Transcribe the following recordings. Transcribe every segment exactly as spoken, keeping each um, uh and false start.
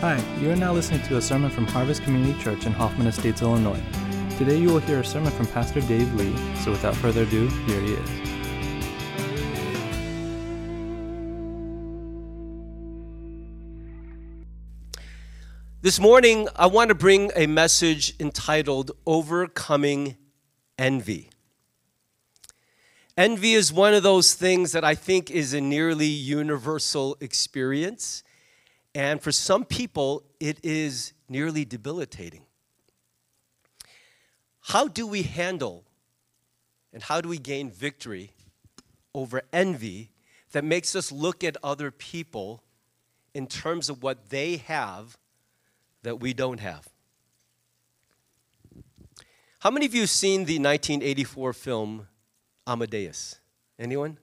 Hi, you are now listening to a sermon from Harvest Community Church in Hoffman Estates, Illinois. Today you will hear a sermon from Pastor Dave Lee, so without further ado, here he is. This morning, I want to bring a message entitled Overcoming Envy. Envy is one of those things that I think is a nearly universal experience. And for some people, it is nearly debilitating. How do we handle and how do we gain victory over envy that makes us look at other people in terms of what they have that we don't have? How many of you have seen the nineteen eighty-four film Amadeus? Anyone?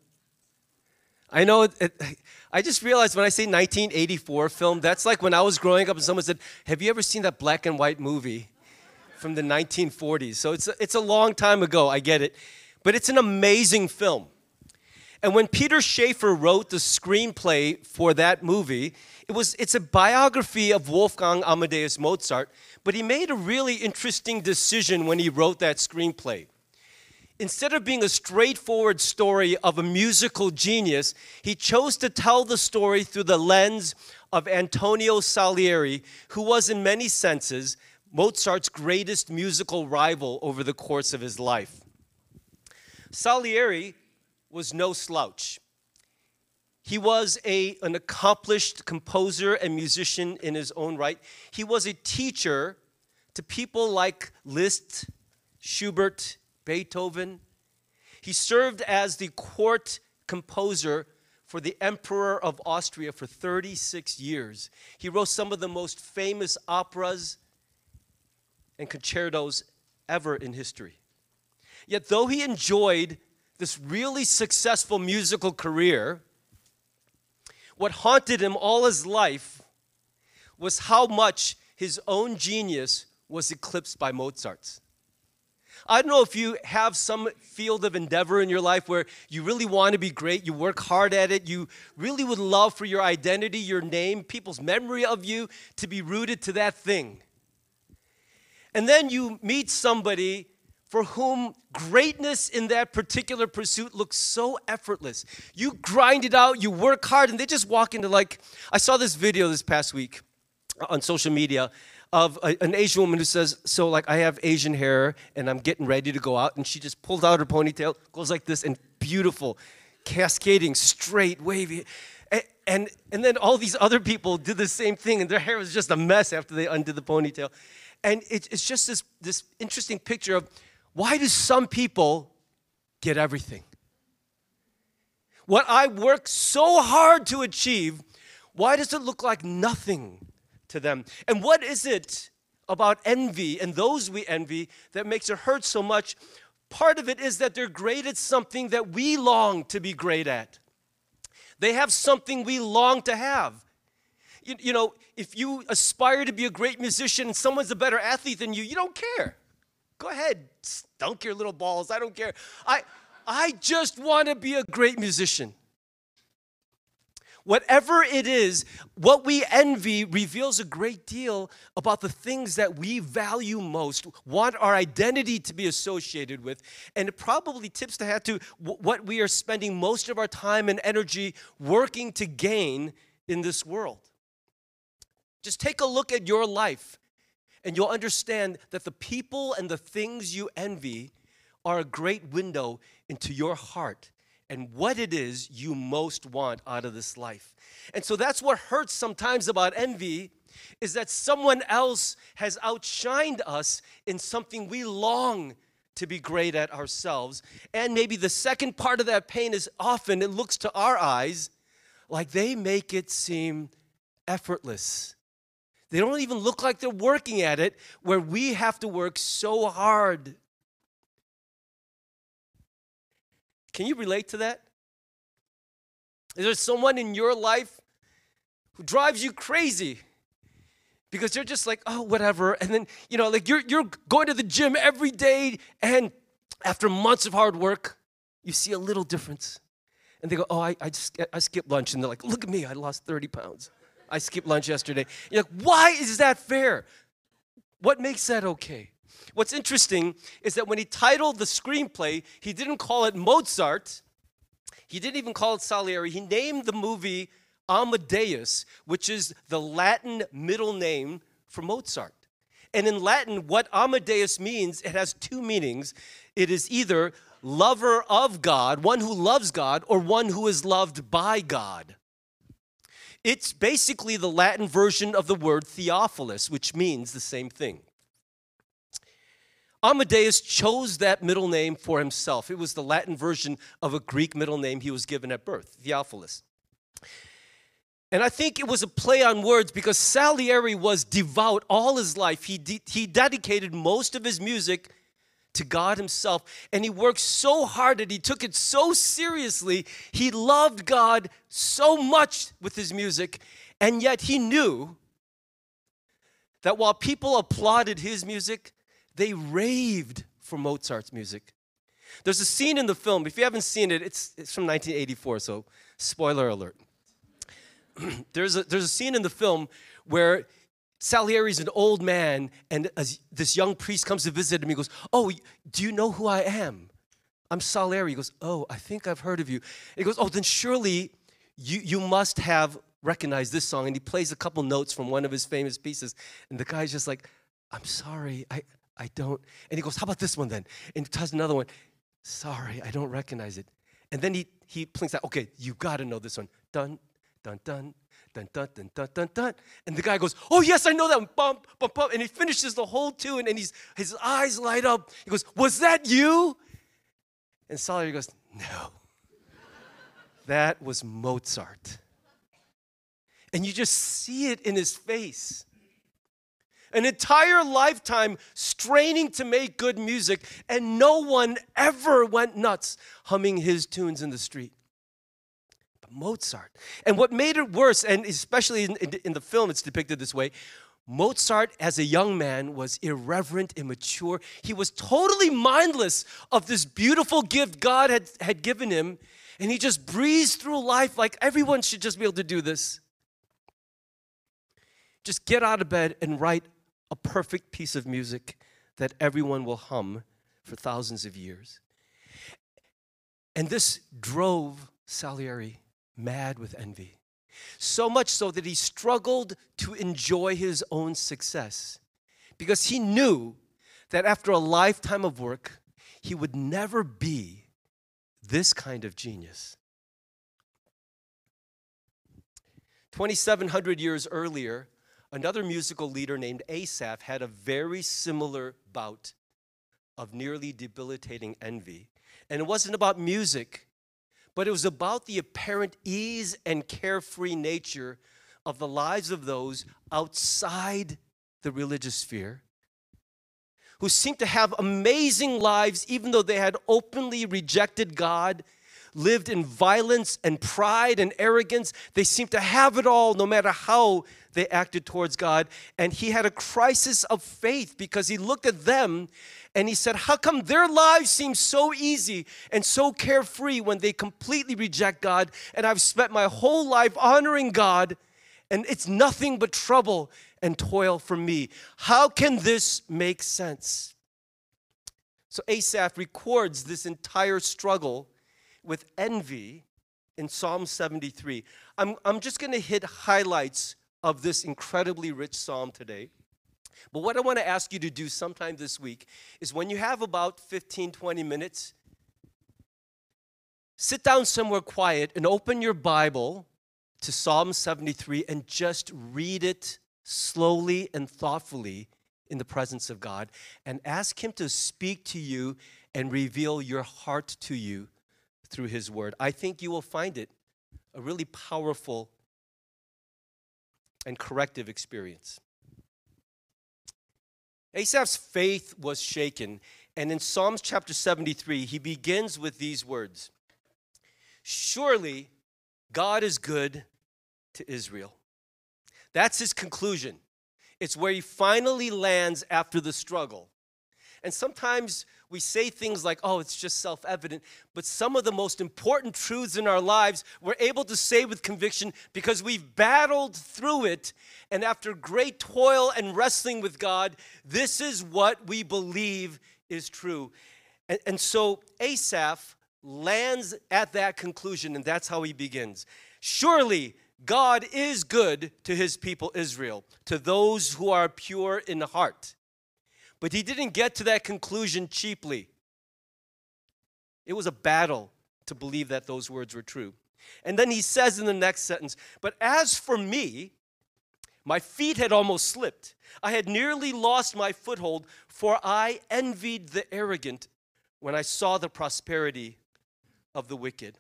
I know, it, it, I just realized when I say nineteen eighty-four film, that's like when I was growing up and someone said, have you ever seen that black and white movie from the nineteen forties? So it's a, it's a long time ago, I get it. But it's an amazing film. And when Peter Shaffer wrote the screenplay for that movie, it was it's a biography of Wolfgang Amadeus Mozart, but he made a really interesting decision when he wrote that screenplay. Instead of being a straightforward story of a musical genius, he chose to tell the story through the lens of Antonio Salieri, who was in many senses Mozart's greatest musical rival over the course of his life. Salieri was no slouch. He was a, an accomplished composer and musician in his own right. He was a teacher to people like Liszt, Schubert, Beethoven. He served as the court composer for the Emperor of Austria for thirty-six years. He wrote some of the most famous operas and concertos ever in history. Yet though he enjoyed this really successful musical career, what haunted him all his life was how much his own genius was eclipsed by Mozart's. I don't know if you have some field of endeavor in your life where you really want to be great, you work hard at it, you really would love for your identity, your name, people's memory of you to be rooted to that thing. And then you meet somebody for whom greatness in that particular pursuit looks so effortless. You grind it out, you work hard, and they just walk into like, I saw this video this past week on social media of a, an Asian woman who says, so like I have Asian hair and I'm getting ready to go out, and she just pulls out her ponytail, goes like this, and beautiful, cascading, straight, wavy. And, and, and then all these other people did the same thing, and their hair was just a mess after they undid the ponytail. And it, it's just this, this interesting picture of why do some people get everything? What I work so hard to achieve, why does it look like nothing to them? And what is it about envy and those we envy that makes it hurt so much? Part of it is that they're great at something that we long to be great at. They have something we long to have. You, you know, if you aspire to be a great musician and someone's a better athlete than you, you don't care. Go ahead, stunk your little balls. I don't care. I, I just want to be a great musician. Whatever it is, what we envy reveals a great deal about the things that we value most, want our identity to be associated with, and it probably tips the hat to what we are spending most of our time and energy working to gain in this world. Just take a look at your life, and you'll understand that the people and the things you envy are a great window into your heart and what it is you most want out of this life. And so that's what hurts sometimes about envy, is that someone else has outshined us in something we long to be great at ourselves. And maybe the second part of that pain is often it looks to our eyes like they make it seem effortless. They don't even look like they're working at it, where we have to work so hard. Can you relate to that? Is there someone in your life who drives you crazy because you're just like, oh, whatever. And then, you know, like you're you're going to the gym every day, and after months of hard work, you see a little difference. And they go, oh, I, I just I skipped lunch. And they're like, look at me, I lost thirty pounds. I skipped lunch yesterday. You're like, why is that fair? What makes that okay? What's interesting is that when he titled the screenplay, he didn't call it Mozart. He didn't even call it Salieri. He named the movie Amadeus, which is the Latin middle name for Mozart. And in Latin, what Amadeus means, it has two meanings. It is either lover of God, one who loves God, or one who is loved by God. It's basically the Latin version of the word Theophilus, which means the same thing. Amadeus chose that middle name for himself. It was the Latin version of a Greek middle name he was given at birth, Theophilus. And I think it was a play on words because Salieri was devout all his life. He, de- he dedicated most of his music to God himself. And he worked so hard that he took it so seriously. He loved God so much with his music. And yet he knew that while people applauded his music, they raved for Mozart's music. There's a scene in the film, if you haven't seen it, it's, it's from nineteen eighty-four, so spoiler alert. there's, a, there's a scene in the film where Salieri's an old man, and as this young priest comes to visit him, he goes, oh, do you know who I am? I'm Salieri. He goes, oh, I think I've heard of you. And he goes, oh, then surely you, you must have recognized this song. And he plays a couple notes from one of his famous pieces. And the guy's just like, I'm sorry, I, I don't. And he goes, how about this one then? And he does another one. Sorry, I don't recognize it. And then he, he plinks out, okay, you got to know this one. Dun, dun, dun. Dun, dun, dun, dun, dun, dun. And the guy goes, oh, yes, I know that one. Bump, bump, bump. And he finishes the whole tune, and he's, his eyes light up. He goes, was that you? And Salieri goes, no. That was Mozart. And you just see it in his face. An entire lifetime straining to make good music, and no one ever went nuts humming his tunes in the street. Mozart. And what made it worse, and especially in, in, in the film it's depicted this way, Mozart as a young man was irreverent, immature. He was totally mindless of this beautiful gift God had, had given him, and he just breezed through life like everyone should just be able to do this. Just get out of bed and write a perfect piece of music that everyone will hum for thousands of years. And this drove Salieri mad with envy. So much so that he struggled to enjoy his own success because he knew that after a lifetime of work, he would never be this kind of genius. twenty-seven hundred years earlier, another musical leader named Asaph had a very similar bout of nearly debilitating envy. And it wasn't about music, but it was about the apparent ease and carefree nature of the lives of those outside the religious sphere, who seemed to have amazing lives even though they had openly rejected God, lived in violence and pride and arrogance. They seemed to have it all no matter how they acted towards God. And he had a crisis of faith because he looked at them and he said, how come their lives seem so easy and so carefree when they completely reject God? And I've spent my whole life honoring God, and it's nothing but trouble and toil for me. How can this make sense? So Asaph records this entire struggle with envy in Psalm seventy-three. I'm, I'm just going to hit highlights of this incredibly rich psalm today. But what I want to ask you to do sometime this week is when you have about fifteen, twenty minutes, sit down somewhere quiet and open your Bible to Psalm seventy-three and just read it slowly and thoughtfully in the presence of God and ask Him to speak to you and reveal your heart to you through His Word. I think you will find it a really powerful and corrective experience. Asaph's faith was shaken, and in Psalms chapter seventy-three, he begins with these words: surely God is good to Israel. That's his conclusion. It's where he finally lands after the struggle. And sometimes we say things like, oh, it's just self-evident. But some of the most important truths in our lives, we're able to say with conviction because we've battled through it. And after great toil and wrestling with God, this is what we believe is true. And, and so Asaph lands at that conclusion, and that's how he begins. Surely God is good to his people Israel, to those who are pure in heart. But he didn't get to that conclusion cheaply. It was a battle to believe that those words were true. And then he says in the next sentence, but as for me, my feet had almost slipped. I had nearly lost my foothold, for I envied the arrogant when I saw the prosperity of the wicked.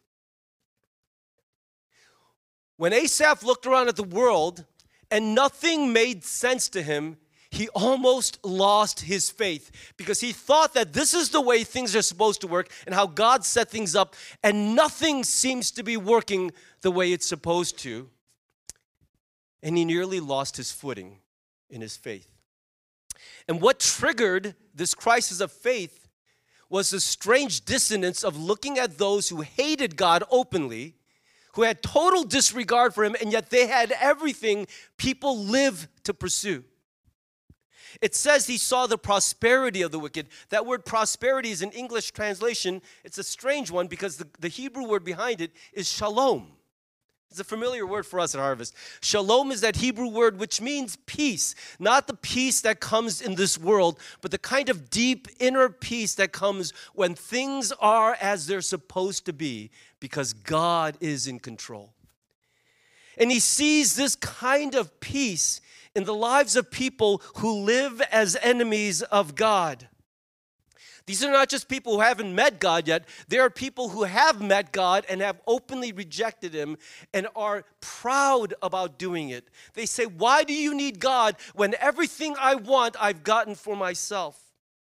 When Asaph looked around at the world and nothing made sense to him, he almost lost his faith because he thought that this is the way things are supposed to work and how God set things up, and nothing seems to be working the way it's supposed to. And he nearly lost his footing in his faith. And what triggered this crisis of faith was the strange dissonance of looking at those who hated God openly, who had total disregard for him, and yet they had everything people live to pursue. It says he saw the prosperity of the wicked. That word prosperity is an English translation. It's a strange one because the, the Hebrew word behind it is shalom. It's a familiar word for us at Harvest. Shalom is that Hebrew word which means peace. Not the peace that comes in this world, but the kind of deep inner peace that comes when things are as they're supposed to be because God is in control. And he sees this kind of peace in the lives of people who live as enemies of God. These are not just people who haven't met God yet. They are people who have met God and have openly rejected him and are proud about doing it. They say, why do you need God when everything I want I've gotten for myself?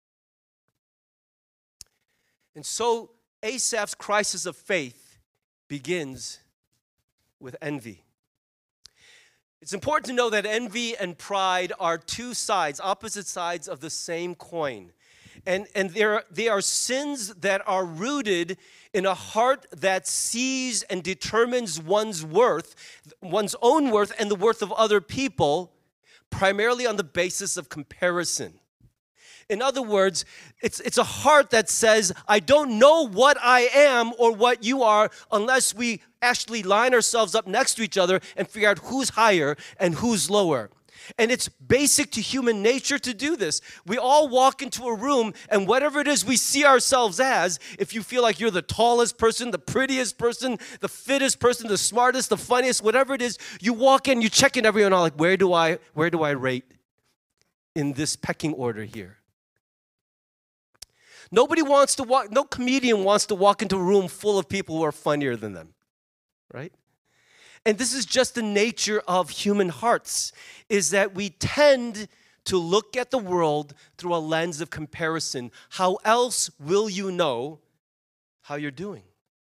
And so Asaph's crisis of faith begins with envy. It's important to know that envy and pride are two sides, opposite sides of the same coin. And, and they're, they are sins that are rooted in a heart that sees and determines one's worth, one's own worth and the worth of other people, primarily on the basis of comparison. In other words, it's, it's a heart that says, I don't know what I am or what you are unless we actually line ourselves up next to each other and figure out who's higher and who's lower. And it's basic to human nature to do this. We all walk into a room, and whatever it is we see ourselves as, if you feel like you're the tallest person, the prettiest person, the fittest person, the smartest, the funniest, whatever it is, you walk in, you check in everyone out like, where do I, where do I rate in this pecking order here? Nobody wants to walk, no comedian wants to walk into a room full of people who are funnier than them, right? And this is just the nature of human hearts, is that we tend to look at the world through a lens of comparison. How else will you know how you're doing?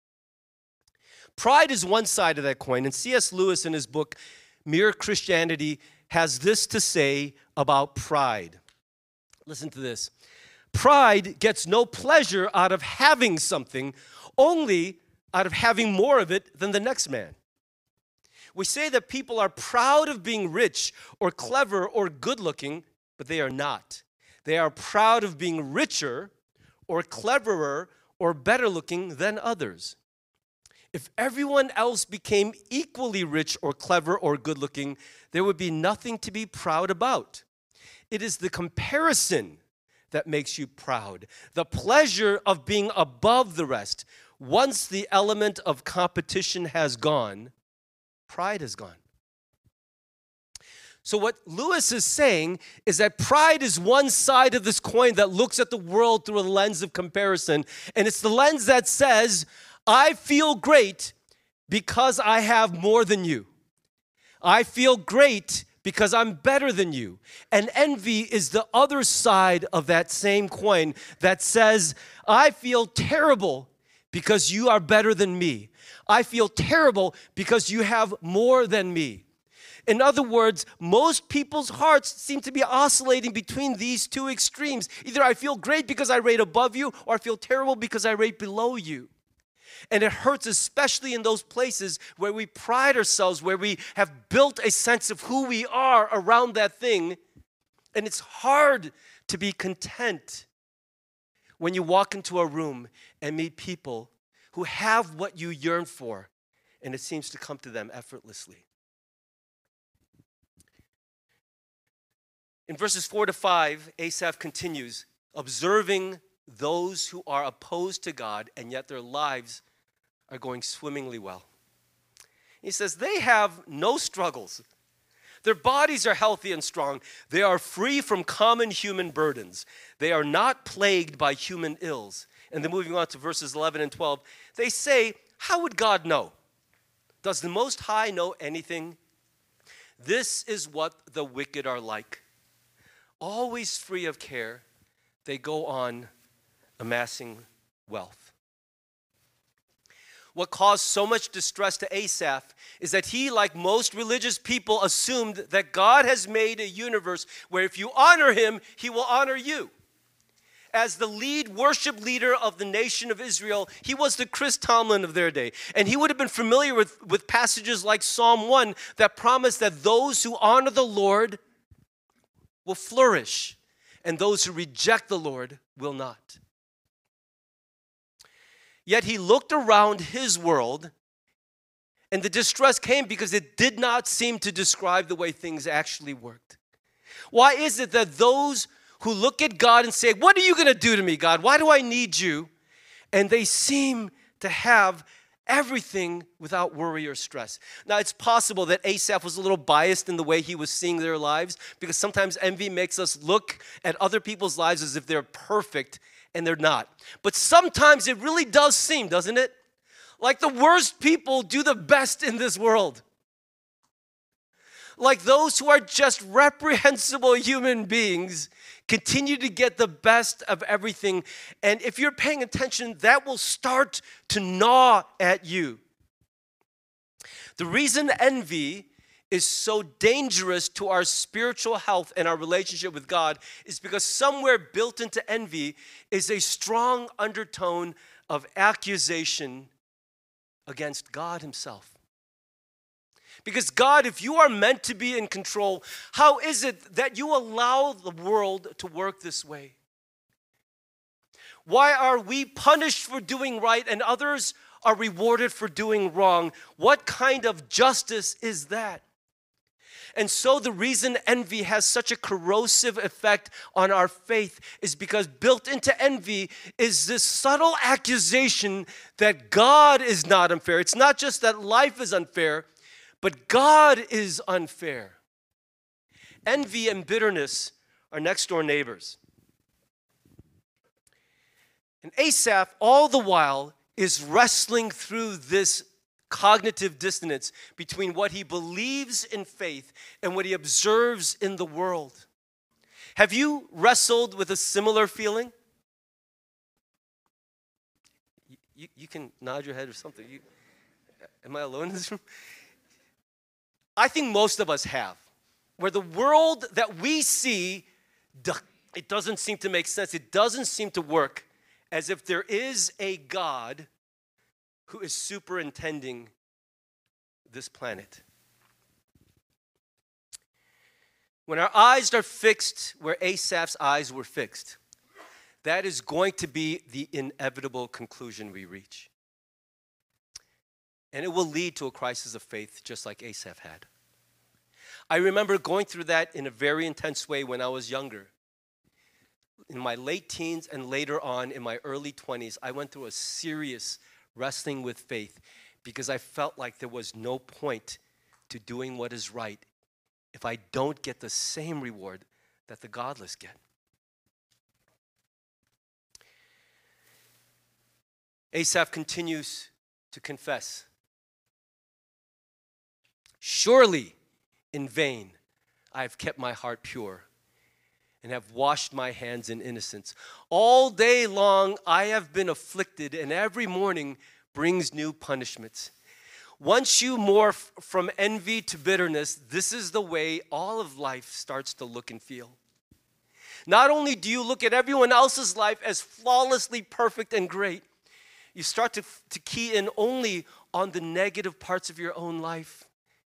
Pride is one side of that coin, and C S Lewis in his book, Mere Christianity, has this to say about pride. Listen to this. Pride gets no pleasure out of having something, only out of having more of it than the next man. We say that people are proud of being rich or clever or good-looking, but they are not. They are proud of being richer or cleverer or better-looking than others. If everyone else became equally rich or clever or good-looking, there would be nothing to be proud about. It is the comparison that makes you proud, the pleasure of being above the rest. Once the element of competition has gone, pride is gone. So what Lewis is saying is that pride is one side of this coin that looks at the world through a lens of comparison. And it's the lens that says, I feel great because I have more than you. I feel great because I'm better than you. And envy is the other side of that same coin that says, I feel terrible because you are better than me. I feel terrible because you have more than me. In other words, most people's hearts seem to be oscillating between these two extremes. Either I feel great because I rate above you, or I feel terrible because I rate below you. And it hurts, especially in those places where we pride ourselves, where we have built a sense of who we are around that thing. And it's hard to be content when you walk into a room and meet people who have what you yearn for, and it seems to come to them effortlessly. In verses four to five, Asaph continues, observing those who are opposed to God, and yet their lives are going swimmingly well. He says, they have no struggles. Their bodies are healthy and strong. They are free from common human burdens. They are not plagued by human ills. And then moving on to verses eleven and twelve, they say, how would God know? Does the Most High know anything? This is what the wicked are like. Always free of care, they go on amassing wealth. What caused so much distress to Asaph is that he, like most religious people, assumed that God has made a universe where if you honor him, he will honor you. As the lead worship leader of the nation of Israel, he was the Chris Tomlin of their day. And he would have been familiar with, with passages like Psalm one that promise that those who honor the Lord will flourish, and those who reject the Lord will not. Yet he looked around his world, and the distress came because it did not seem to describe the way things actually worked. Why is it that those who look at God and say, what are you going to do to me, God? Why do I need you? And they seem to have everything without worry or stress. Now, it's possible that Asaph was a little biased in the way he was seeing their lives, because sometimes envy makes us look at other people's lives as if they're perfect, and they're not. But sometimes it really does seem, doesn't it? Like the worst people do the best in this world. Like those who are just reprehensible human beings continue to get the best of everything. And if you're paying attention, that will start to gnaw at you. The reason envy is so dangerous to our spiritual health and our relationship with God is because somewhere built into envy is a strong undertone of accusation against God himself. Because God, if you are meant to be in control, how is it that you allow the world to work this way? Why are we punished for doing right and others are rewarded for doing wrong? What kind of justice is that? And so the reason envy has such a corrosive effect on our faith is because built into envy is this subtle accusation that God is not unfair. It's not just that life is unfair, but God is unfair. Envy and bitterness are next door neighbors. And Asaph, all the while, is wrestling through this cognitive dissonance between what he believes in faith and what he observes in the world. Have you wrestled with a similar feeling? You, you, you can nod your head or something. You, am I alone in this room? I think most of us have, where the world that we see, it doesn't seem to make sense. It doesn't seem to work, as if there is a God who is superintending this planet. When our eyes are fixed where Asaph's eyes were fixed, that is going to be the inevitable conclusion we reach. And it will lead to a crisis of faith just like Asaph had. I remember going through that in a very intense way when I was younger. In my late teens and later on in my early twenties, I went through a serious wrestling with faith because I felt like there was no point to doing what is right if I don't get the same reward that the godless get. Asaph continues to confess. Surely in vain I have kept my heart pure and have washed my hands in innocence. All day long I have been afflicted, and every morning brings new punishments. Once you morph from envy to bitterness, this is the way all of life starts to look and feel. Not only do you look at everyone else's life as flawlessly perfect and great, you start to, to key in only on the negative parts of your own life.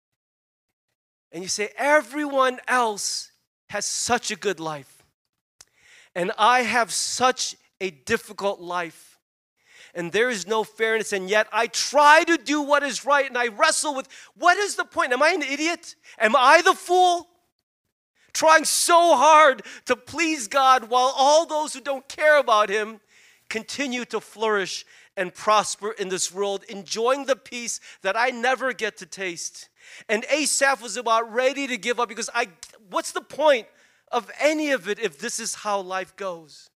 And you say, everyone else has such a good life. And I have such a difficult life. And there is no fairness. And yet I try to do what is right. And I wrestle with, what is the point? Am I an idiot? Am I the fool? Trying so hard to please God while all those who don't care about him continue to flourish and prosper in this world, enjoying the peace that I never get to taste. And Asaph was about ready to give up because I, what's the point of any of it if this is how life goes?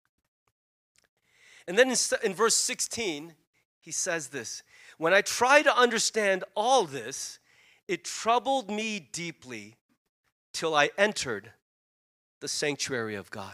And then in, in verse sixteen, he says this, when I try to understand all this, it troubled me deeply till I entered the sanctuary of God.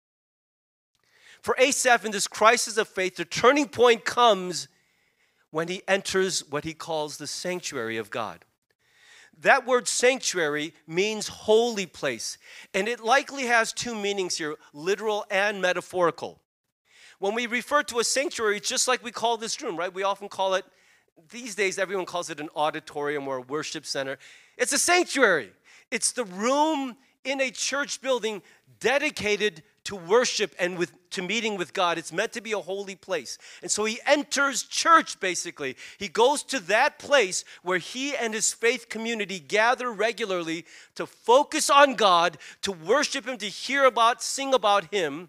For Asaph, in this crisis of faith, the turning point comes when he enters what he calls the sanctuary of God. That word sanctuary means holy place, and it likely has two meanings here, literal and metaphorical. When we refer to a sanctuary, it's just like we call this room, right? We often call it, these days everyone calls it an auditorium or a worship center. It's a sanctuary. It's the room in a church building dedicated to worship and with, to meeting with God. It's meant to be a holy place. And so he enters church, basically. He goes to that place where he and his faith community gather regularly to focus on God, to worship him, to hear about, sing about him.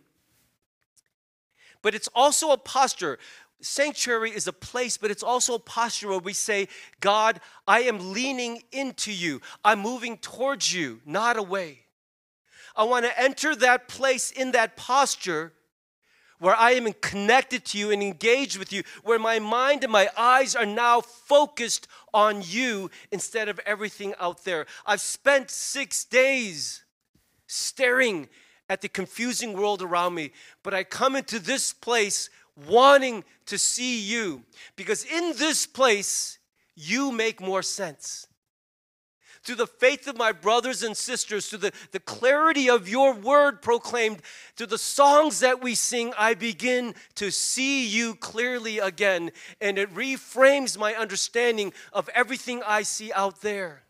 But it's also a posture. Sanctuary is a place, but it's also a posture where we say, God, I am leaning into you. I'm moving towards you, not away. I want to enter that place in that posture where I am connected to you and engaged with you, where my mind and my eyes are now focused on you instead of everything out there. I've spent six days staring at the confusing world around me, but I come into this place wanting to see you, because in this place, you make more sense. Through the faith of my brothers and sisters, through the, the clarity of your word proclaimed, through the songs that we sing, I begin to see you clearly again, and it reframes my understanding of everything I see out there.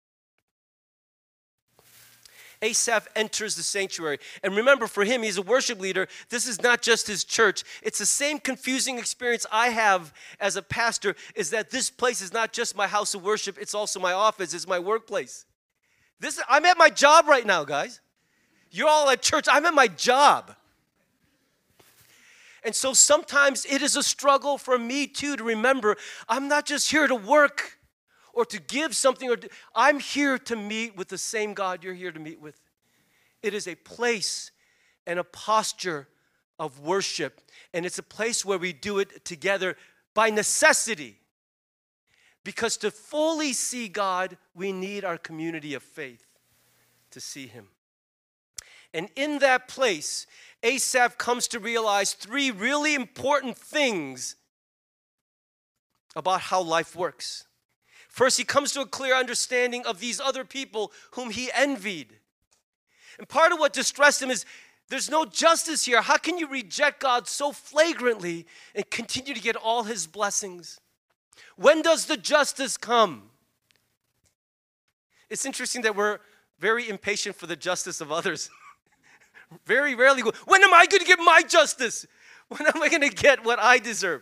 Asaph enters the sanctuary. And remember, for him, he's a worship leader. This is not just his church. It's the same confusing experience I have as a pastor, is that this place is not just my house of worship, it's also my office, it's my workplace. This, I'm at my job right now, guys. You're all at church. I'm at my job. And so sometimes it is a struggle for me, too, to remember I'm not just here to work or to give something, or to, I'm here to meet with the same God you're here to meet with. It is a place and a posture of worship, and it's a place where we do it together by necessity. Because to fully see God, we need our community of faith to see him. And in that place, Asaph comes to realize three really important things about how life works. First, he comes to a clear understanding of these other people whom he envied. And part of what distressed him is there's no justice here. How can you reject God so flagrantly and continue to get all his blessings? When does the justice come? It's interesting that we're very impatient for the justice of others. Very rarely go, when am I going to get my justice? When am I going to get what I deserve?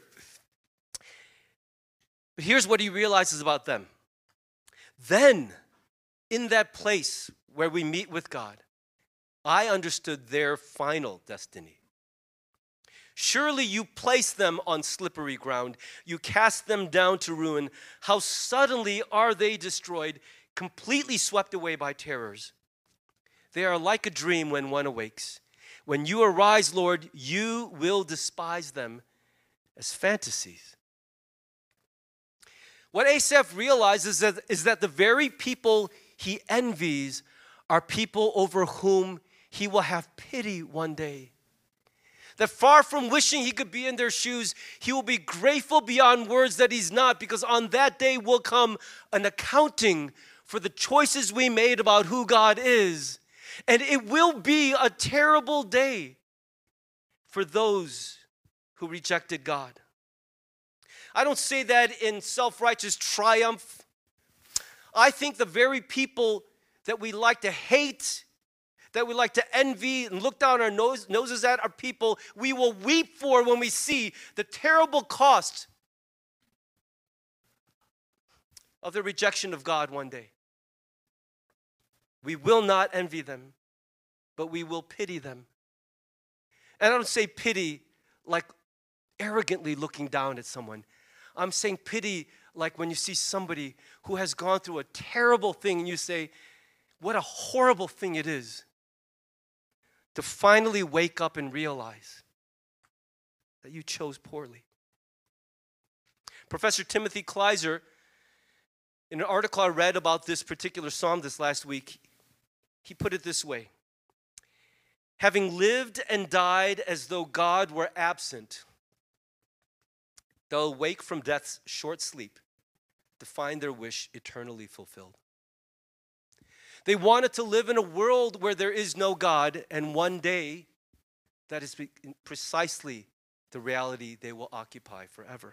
But here's what he realizes about them. Then, in that place where we meet with God, I understood their final destiny. Surely you place them on slippery ground. You cast them down to ruin. How suddenly are they destroyed, completely swept away by terrors. They are like a dream when one awakes. When you arise, Lord, you will despise them as fantasies. What Asaph realizes is that, is that the very people he envies are people over whom he will have pity one day. That far from wishing he could be in their shoes, he will be grateful beyond words that he's not, because on that day will come an accounting for the choices we made about who God is. And it will be a terrible day for those who rejected God. I don't say that in self-righteous triumph. I think the very people that we like to hate, that we like to envy and look down our nose, noses at, are people we will weep for when we see the terrible cost of the rejection of God one day. We will not envy them, but we will pity them. And I don't say pity like arrogantly looking down at someone. I'm saying pity like when you see somebody who has gone through a terrible thing and you say, what a horrible thing it is to finally wake up and realize that you chose poorly. Professor Timothy Kleiser, in an article I read about this particular psalm this last week, he put it this way: having lived and died as though God were absent, they'll awake from death's short sleep to find their wish eternally fulfilled. They wanted to live in a world where there is no God, and one day that is precisely the reality they will occupy forever.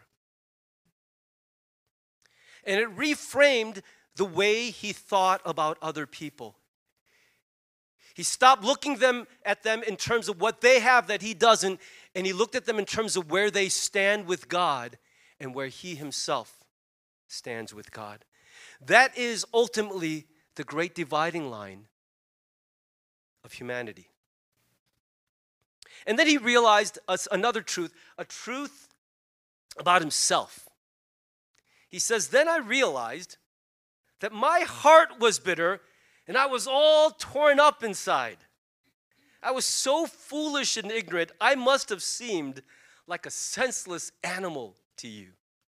And it reframed the way he thought about other people. He stopped looking them at them in terms of what they have that he doesn't, and he looked at them in terms of where they stand with God and where he himself stands with God. That is ultimately the great dividing line of humanity. And then he realized another truth, a truth about himself. He says, then I realized that my heart was bitter and I was all torn up inside. I was so foolish and ignorant, I must have seemed like a senseless animal to you.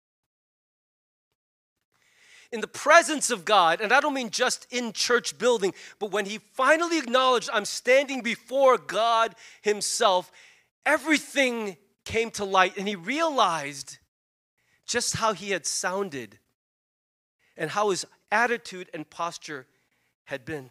In the presence of God, and I don't mean just in church building, but when he finally acknowledged, I'm standing before God himself, everything came to light, and he realized just how he had sounded and how his attitude and posture had been.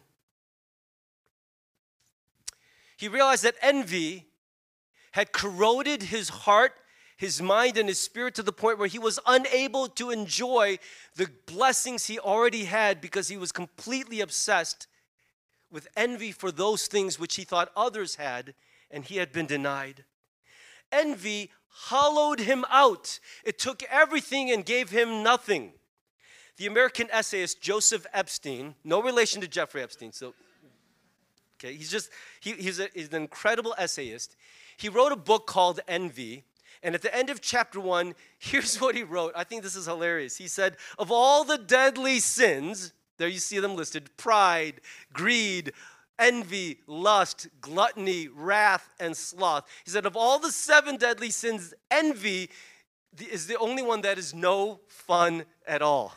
He realized that envy had corroded his heart, his mind, and his spirit to the point where he was unable to enjoy the blessings he already had because he was completely obsessed with envy for those things which he thought others had and he had been denied. Envy hollowed him out. It took everything and gave him nothing. The American essayist Joseph Epstein, no relation to Jeffrey Epstein, so, okay, he's just, he, he's, a, he's an incredible essayist. He wrote a book called Envy, and at the end of chapter one, here's what he wrote. I think this is hilarious. He said, of all the deadly sins, there you see them listed, pride, greed, envy, lust, gluttony, wrath, and sloth. He said, of all the seven deadly sins, envy is the only one that is no fun at all.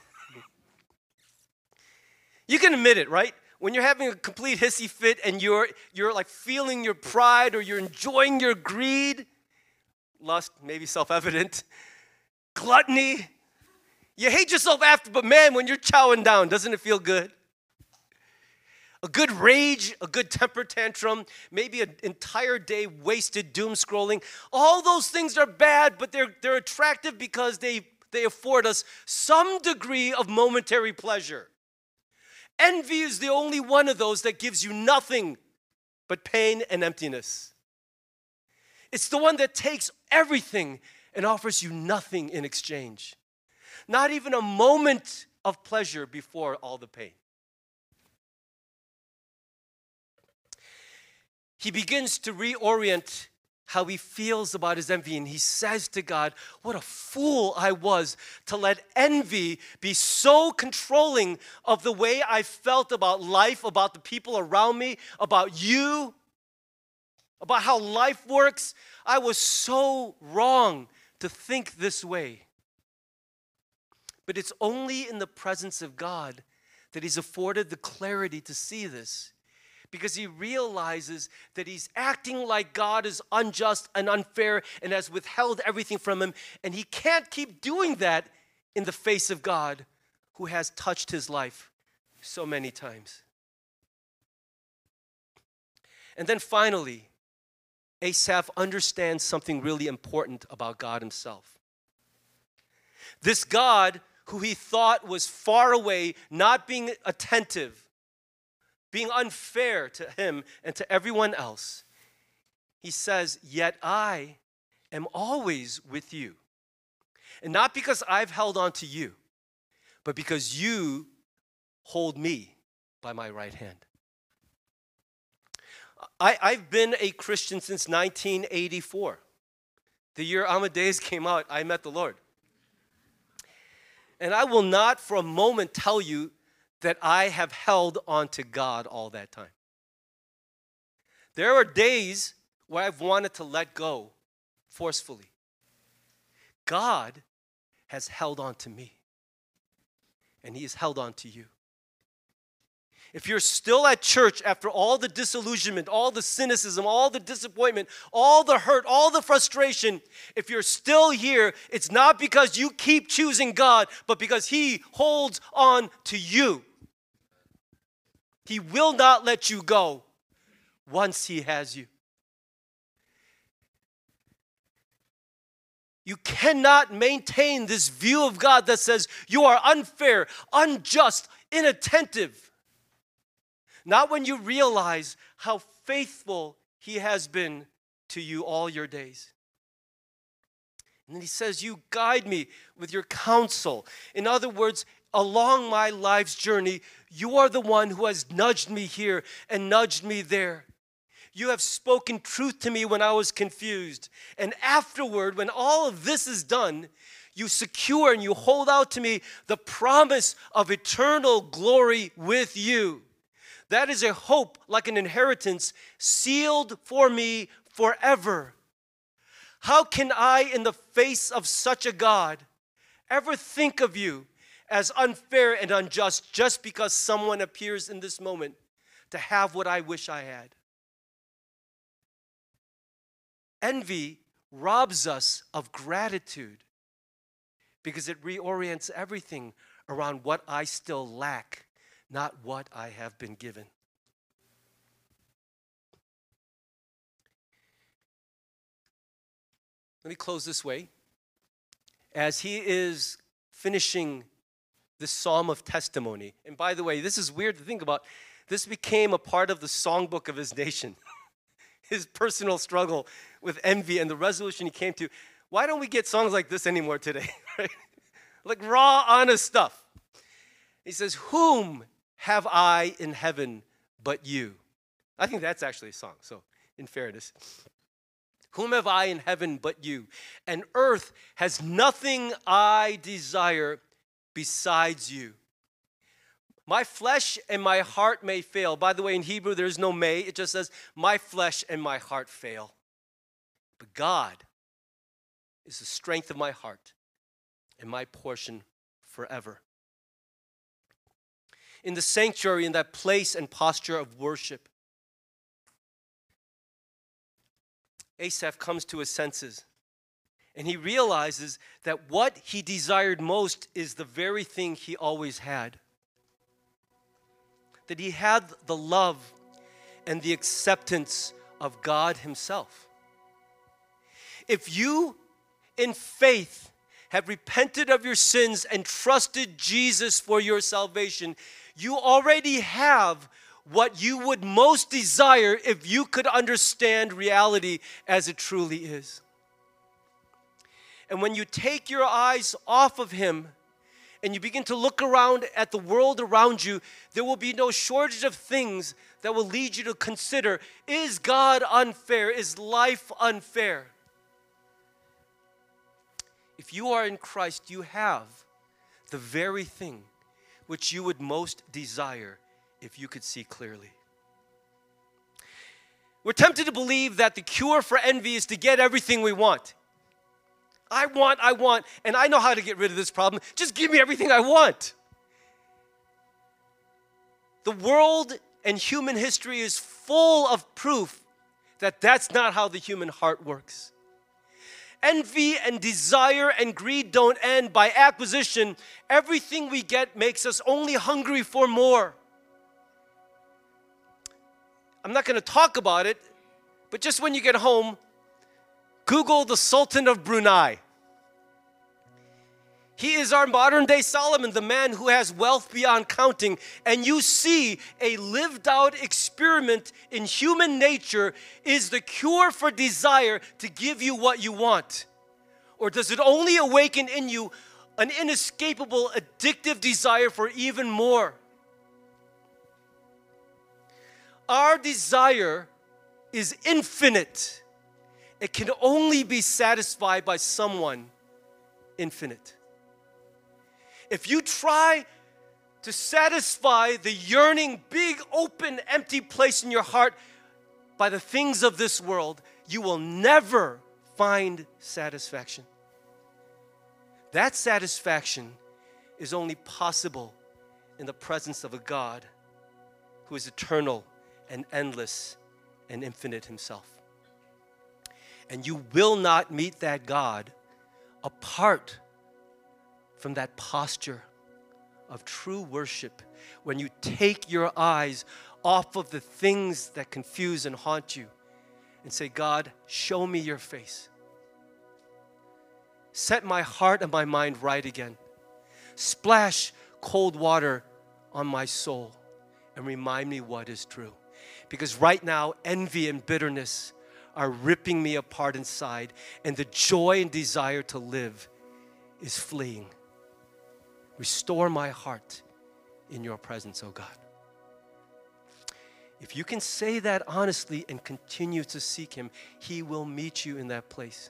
You can admit it, right? When you're having a complete hissy fit and you're, you're like feeling your pride or you're enjoying your greed, lust, maybe self-evident, gluttony, you hate yourself after, but man, when you're chowing down, doesn't it feel good? A good rage, a good temper tantrum, maybe an entire day wasted doom scrolling. All those things are bad, but they're, they're attractive because they, they afford us some degree of momentary pleasure. Envy is the only one of those that gives you nothing but pain and emptiness. It's the one that takes everything and offers you nothing in exchange. Not even a moment of pleasure before all the pain. He begins to reorient how he feels about his envy, and he says to God, what a fool I was to let envy be so controlling of the way I felt about life, about the people around me, about you, about how life works. I was so wrong to think this way. But it's only in the presence of God that he's afforded the clarity to see this. because he realizes that he's acting like God is unjust and unfair and has withheld everything from him, and he can't keep doing that in the face of God, who has touched his life so many times. And then finally, Asaph understands something really important about God himself. This God who he thought was far away, not being attentive, being unfair to him and to everyone else, he says, "Yet I am always with you. And not because I've held on to you, but because you hold me by my right hand." I, I've been a Christian since nineteen eighty-four. The year Amadeus came out, I met the Lord. And I will not for a moment tell you that I have held on to God all that time. There are days where I've wanted to let go forcefully. God has held on to me, and he has held on to you. If you're still at church after all the disillusionment, all the cynicism, all the disappointment, all the hurt, all the frustration, if you're still here, it's not because you keep choosing God, but because he holds on to you. He will not let you go once he has you. You cannot maintain this view of God that says you are unfair, unjust, inattentive. Not when you realize how faithful he has been to you all your days. And then he says, "You guide me with your counsel." In other words, along my life's journey, you are the one who has nudged me here and nudged me there. You have spoken truth to me when I was confused. And afterward, when all of this is done, you secure and you hold out to me the promise of eternal glory with you. That is a hope like an inheritance sealed for me forever. How can I, in the face of such a God, ever think of you as unfair and unjust just because someone appears in this moment to have what I wish I had? Envy robs us of gratitude because it reorients everything around what I still lack, not what I have been given. Let me close this way. As he is finishing this psalm of testimony, and by the way, this is weird to think about, this became a part of the songbook of his nation. His personal struggle with envy and the resolution he came to. Why don't we get songs like this anymore today? Right? Like raw, honest stuff. He says, "Whom have I in heaven but you?" I think that's actually a song, so in fairness. "Whom have I in heaven but you? And earth has nothing I desire besides you. My flesh and my heart may fail." By the way, in Hebrew, there's no may. It just says, "My flesh and my heart fail. But God is the strength of my heart and my portion forever." In the sanctuary, in that place and posture of worship, Asaph comes to his senses, and he realizes that what he desired most is the very thing he always had. That he had the love and the acceptance of God himself. If you, in faith, have repented of your sins and trusted Jesus for your salvation, you already have what you would most desire if you could understand reality as it truly is. And when you take your eyes off of him and you begin to look around at the world around you, there will be no shortage of things that will lead you to consider, is God unfair? Is life unfair? If you are in Christ, you have the very thing which you would most desire if you could see clearly. We're tempted to believe that the cure for envy is to get everything we want. I want, I want, and I know how to get rid of this problem. Just give me everything I want. The world And human history is full of proof that that's not how the human heart works. Envy and desire and greed don't end. By acquisition, everything we get makes us only hungry for more. I'm not going to talk about it, but just when you get home, Google the Sultan of Brunei. He is our modern day Solomon, the man who has wealth beyond counting. And you see a lived out experiment in human nature. Is the cure for desire to give you what you want? Or does it only awaken in you an inescapable addictive desire for even more? Our desire is infinite. It can only be satisfied by someone infinite. If you try to satisfy the yearning, big, open, empty place in your heart by the things of this world, you will never find satisfaction. That satisfaction is only possible in the presence of a God who is eternal and endless and infinite himself. And you will not meet that God apart from that posture of true worship, when you take your eyes off of the things that confuse and haunt you and say, God, show me your face. Set my heart and my mind right again. Splash cold water on my soul and remind me what is true. Because right now, envy and bitterness are ripping me apart inside, and the joy and desire to live is fleeing. Restore my heart in your presence, oh God. If you can say that honestly and continue to seek him, he will meet you in that place.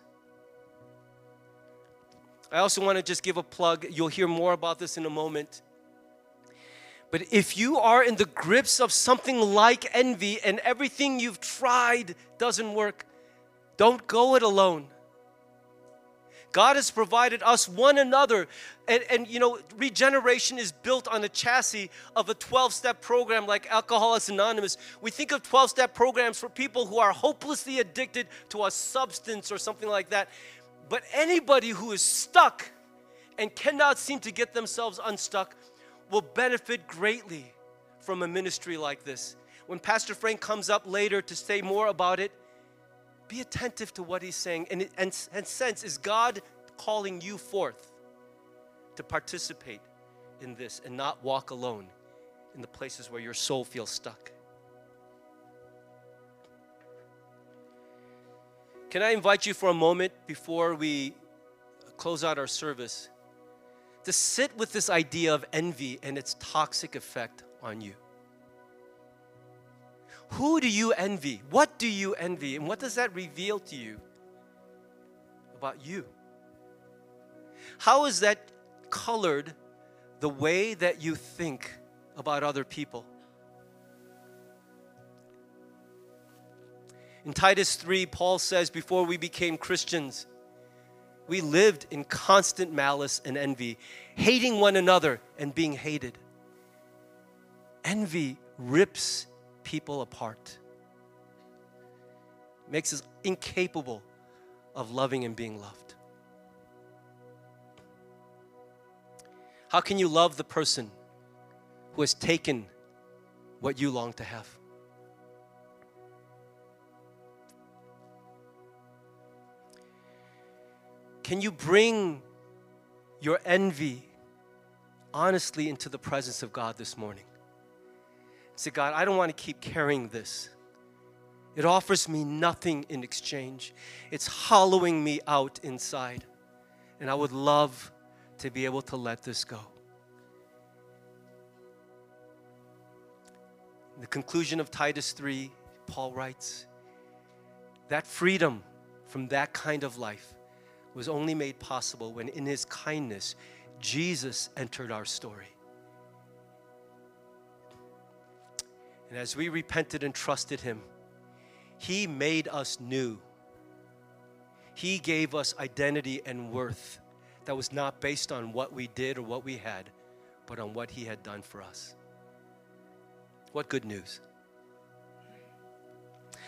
I also want to just give a plug. You'll hear more about this in a moment. But if you are in the grips of something like envy and everything you've tried doesn't work, don't go it alone. God has provided us one another. And, and you know, regeneration is built on the chassis of a twelve-step program like Alcoholics Anonymous. We think of twelve-step programs for people who are hopelessly addicted to a substance or something like that. But anybody who is stuck and cannot seem to get themselves unstuck will benefit greatly from a ministry like this. When Pastor Frank comes up later to say more about it, be attentive to what he's saying and, and, and sense, is God calling you forth to participate in this and not walk alone in the places where your soul feels stuck? Can I invite you for a moment before we close out our service to sit with this idea of envy and its toxic effect on you? Who do you envy? What do you envy? And what does that reveal to you about you? How is that colored the way that you think about other people? In Titus three, Paul says, before we became Christians, we lived in constant malice and envy, hating one another and being hated. Envy rips people apart, makes us incapable of loving and being loved. How can you love the person who has taken what you long to have? Can you bring your envy honestly into the presence of God this morning? Say, God, I don't want to keep carrying this. It offers me nothing in exchange. It's hollowing me out inside. And I would love to be able to let this go. In the conclusion of Titus three, Paul writes, that freedom from that kind of life was only made possible when in his kindness, Jesus entered our story. And as we repented and trusted him, he made us new. He gave us identity and worth that was not based on what we did or what we had, but on what he had done for us. What good news.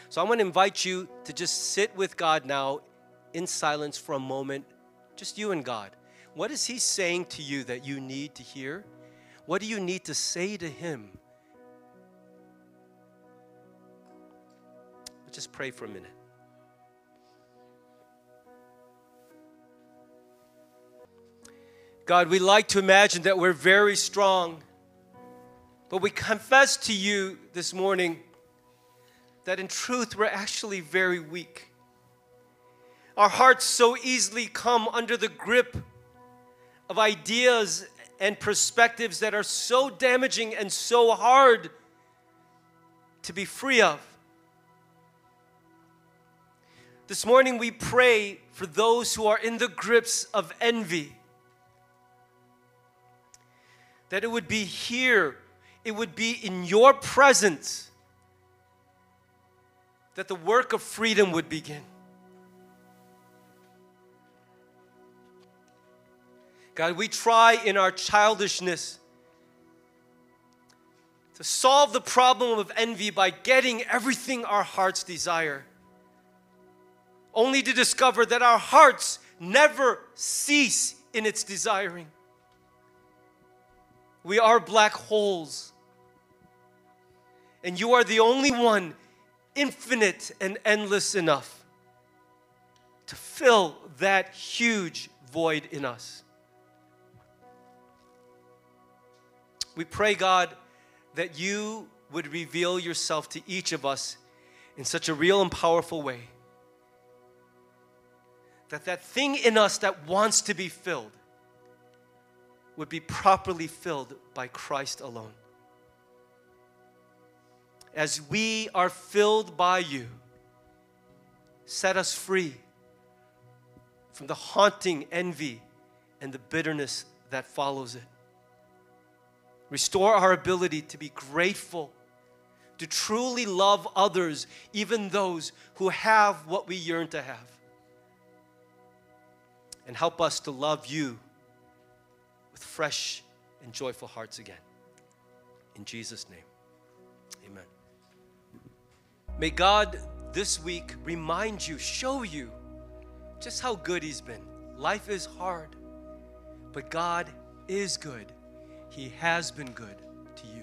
So I want to invite you to just sit with God now in silence for a moment, just you and God. What is He saying to you that you need to hear? What do you need to say to Him? Let's just pray for a minute. God, we like to imagine that we're very strong, but we confess to you this morning that in truth we're actually very weak. Our hearts so easily come under the grip of ideas and perspectives that are so damaging and so hard to be free of. This morning we pray for those who are in the grips of envy, that it would be here, it would be in your presence, that the work of freedom would begin. God, we try in our childishness to solve the problem of envy by getting everything our hearts desire, only to discover that our hearts never cease in its desiring. We are black holes, and you are the only one infinite and endless enough to fill that huge void in us. We pray, God, that you would reveal yourself to each of us in such a real and powerful way, that that thing in us that wants to be filled would be properly filled by Christ alone. As we are filled by you, set us free from the haunting envy and the bitterness that follows it. Restore our ability to be grateful, to truly love others, even those who have what we yearn to have. And help us to love you with fresh and joyful hearts again. In Jesus' name, amen. May God this week remind you, show you just how good He's been. Life is hard, but God is good. He has been good to you.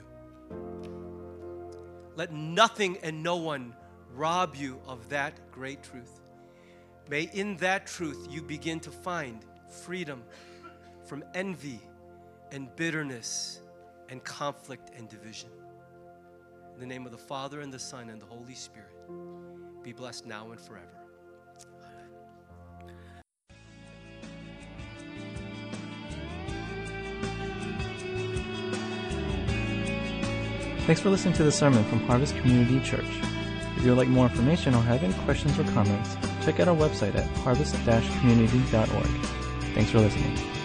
Let nothing and no one rob you of that great truth. May in that truth you begin to find freedom from envy and bitterness and conflict and division. In the name of the Father and the Son and the Holy Spirit, be blessed now and forever. Thanks for listening to the sermon from Harvest Community Church. If you would like more information or have any questions or comments, check out our website at harvest dash community dot org. Thanks for listening.